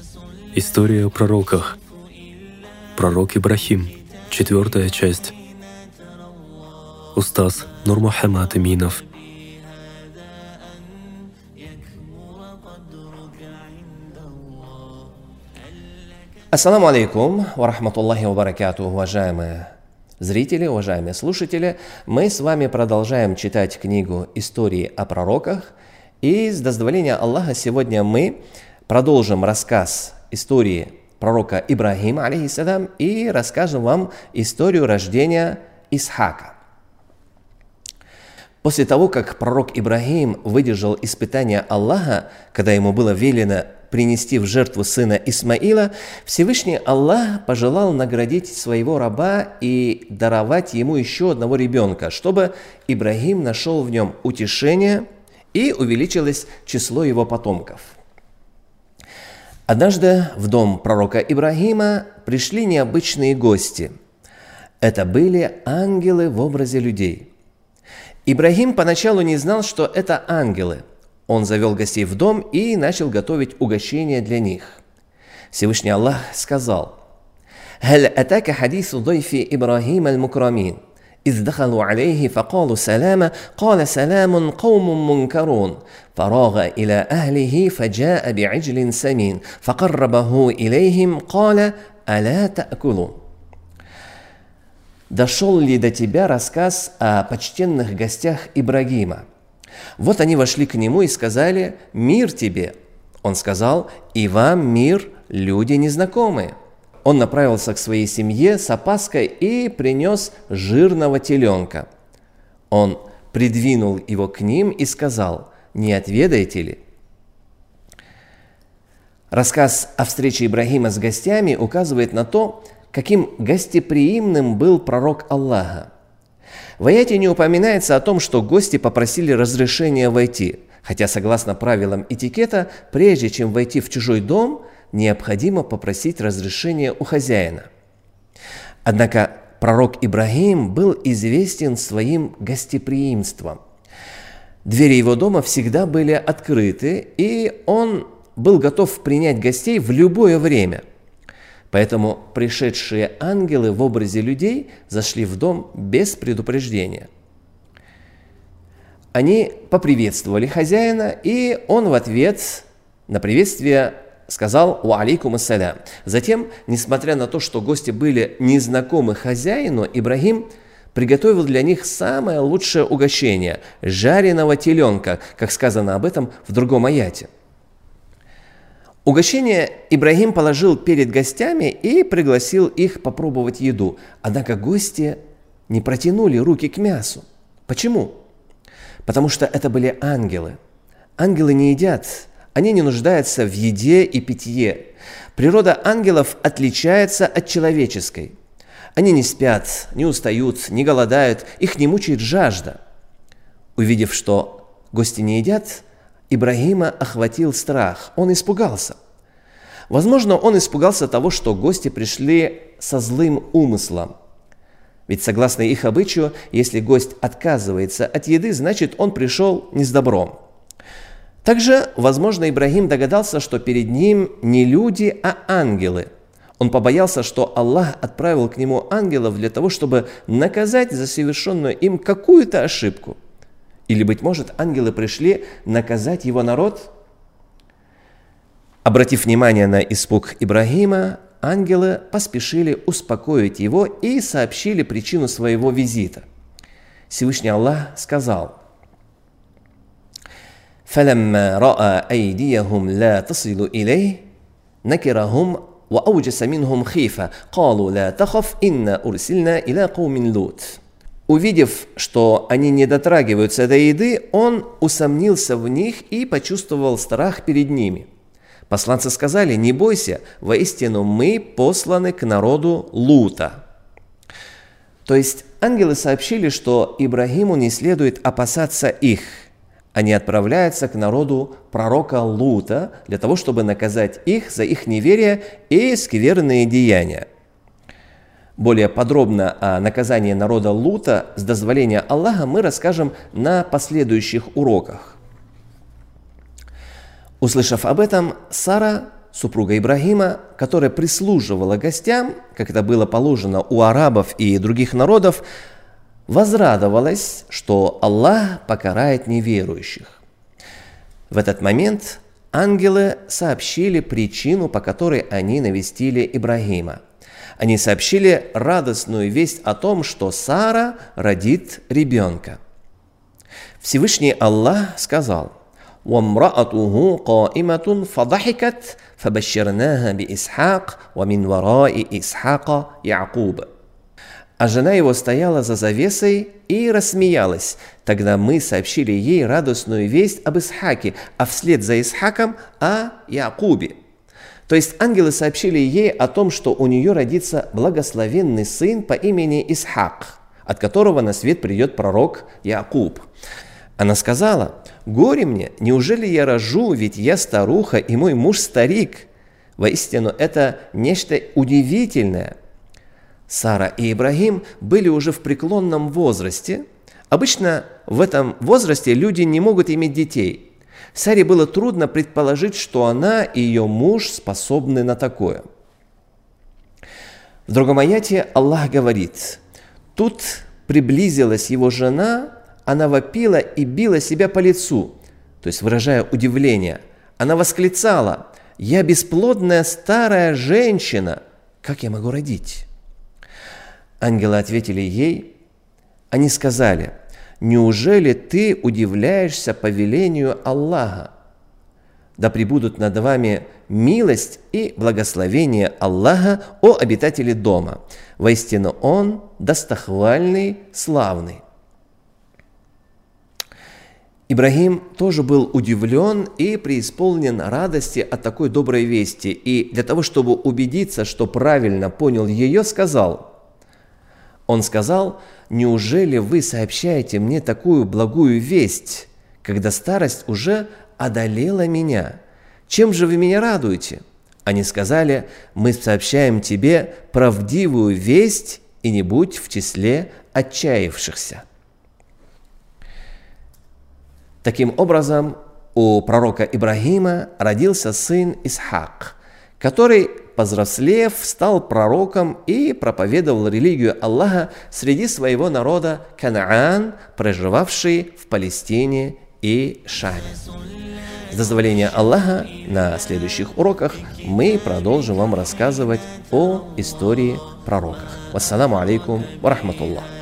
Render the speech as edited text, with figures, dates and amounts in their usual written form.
История о пророках. Пророк Ибрахим. 4 часть. Устаз Нурмухаммад Аминов. Ассаламу алейкум ва рахматуллахи ва баракатуху, уважаемые зрители, уважаемые слушатели. Мы с вами продолжаем читать книгу «Истории о пророках». И с дозволения Аллаха сегодня мы продолжим рассказ истории пророка Ибрахима, алейхиссалям, и расскажем вам историю рождения Исхака. После того, как пророк Ибрахим выдержал испытание Аллаха, когда ему было велено принести в жертву сына Исмаила, Всевышний Аллах пожелал наградить своего раба и даровать ему еще одного ребенка, чтобы Ибрахим нашел в нем утешение и увеличилось число его потомков. Однажды в дом пророка Ибрахима пришли необычные гости. Это были ангелы в образе людей. Ибрахим поначалу не знал, что это ангелы. Он завел гостей в дом и начал готовить угощения для них. Всевышний Аллах сказал: «Халь атака хадису дайфи Ибрахим аль-мукрамин. إذ دخلوا عليه فقالوا سلاما قال سلام قوم منكرون فراغ إلى أهله فجاء بعجل سمين فقربه إليهم قال ألا تأكلون». Дошел ли до тебя рассказ о почтенных гостях Ибрагима? Вот они вошли к нему и сказали: «Мир тебе». Он сказал: «И вам мир, люди незнакомые». Он направился к своей семье с опаской и принес жирного теленка. Он придвинул его к ним и сказал: «Не отведаете ли?» Рассказ о встрече Ибрахима с гостями указывает на то, каким гостеприимным был пророк Аллаха. В аяте не упоминается о том, что гости попросили разрешения войти, хотя, согласно правилам этикета, прежде чем войти в чужой дом, необходимо попросить разрешения у хозяина. Однако пророк Ибрахим был известен своим гостеприимством. Двери его дома всегда были открыты, и он был готов принять гостей в любое время. Поэтому пришедшие ангелы в образе людей зашли в дом без предупреждения. Они поприветствовали хозяина, и он в ответ на приветствие сказал: «Ва алейкум ассалям». Затем, несмотря на то, что гости были незнакомы хозяину, Ибрахим приготовил для них самое лучшее угощение – жареного теленка, как сказано об этом в другом аяте. Угощение Ибрахим положил перед гостями и пригласил их попробовать еду. Однако гости не протянули руки к мясу. Почему? Потому что это были ангелы. Ангелы не едят, они не нуждаются в еде и питье. Природа ангелов отличается от человеческой. Они не спят, не устают, не голодают, их не мучает жажда. Увидев, что гости не едят, Ибрахима охватил страх, он испугался. Возможно, он испугался того, что гости пришли со злым умыслом. Ведь, согласно их обычаю, если гость отказывается от еды, значит, он пришел не с добром. Также, возможно, Ибрахим догадался, что перед ним не люди, а ангелы. Он побоялся, что Аллах отправил к нему ангелов для того, чтобы наказать за совершенную им какую-то ошибку. Или, быть может, ангелы пришли наказать его народ? Обратив внимание на испуг Ибрахима, ангелы поспешили успокоить его и сообщили причину своего визита. Всевышний Аллах сказал: «Фалямма ра'a айдияхум ла тасилу илей, накирахум ва ауджаса минхум хифа, калу ла тахаф, инна урсильна иля каумин лут». Увидев, что они не дотрагиваются до еды, он усомнился в них и почувствовал страх перед ними. Посланцы сказали: «Не бойся, воистину мы посланы к народу Лута». То есть ангелы сообщили, что Ибрахиму не следует опасаться их. Они отправляются к народу пророка Лута для того, чтобы наказать их за их неверие и скверные деяния. Более подробно о наказании народа Лута с дозволения Аллаха мы расскажем на последующих уроках. Услышав об этом, Сара супруга Ибрагима, которая прислуживала гостям, как это было положено у арабов и других народов, возрадовалась, что Аллах покарает неверующих. В этот момент ангелы сообщили причину, по которой они навестили Ибрагима. Они сообщили радостную весть о том, что Сара родит ребенка. Всевышний Аллах сказал: وامرأته قائمة فضحكت فبشرناها بإسحاق ومن وراء إسحاق يعقوب. А жена его стояла за завесой и рассмеялась. Тогда мы сообщили ей радостную весть об Исхаке, а вслед за Исхаком о Якубе. То есть ангелы сообщили ей о том, что у нее родится благословенный сын по имени Исхак, от которого на свет придет пророк Якуб. Она сказала: «Горе мне, неужели я рожу, ведь я старуха, и мой муж старик». Воистину, это нечто удивительное. Сара и Ибрагим были уже в преклонном возрасте. Обычно в этом возрасте люди не могут иметь детей. Саре было трудно предположить, что она и ее муж способны на такое. В другом аяте Аллах говорит: «Тут приблизилась его жена, она вопила и била себя по лицу», то есть выражая удивление. Она восклицала: «Я бесплодная старая женщина, как я могу родить?» Ангелы ответили ей, они сказали: «Неужели ты удивляешься повелению Аллаха? Да пребудут над вами милость и благословение Аллаха, о обитатели дома. Воистину Он достохвальный, славный». Ибрагим тоже был удивлен и преисполнен радости от такой доброй вести, и для того, чтобы убедиться, что правильно понял ее, Он сказал: «Неужели вы сообщаете мне такую благую весть, когда старость уже одолела меня? Чем же вы меня радуете?» Они сказали: «Мы сообщаем тебе правдивую весть, и не будь в числе отчаявшихся». Таким образом, у пророка Ибрагима родился сын Исхак, который, повзрослев, стал пророком и проповедовал религию Аллаха среди своего народа Канаан, проживавший в Палестине и Шаме. С дозволения Аллаха, на следующих уроках мы продолжим вам рассказывать о истории пророков. Вассаламу алейкум ва рахматуллах.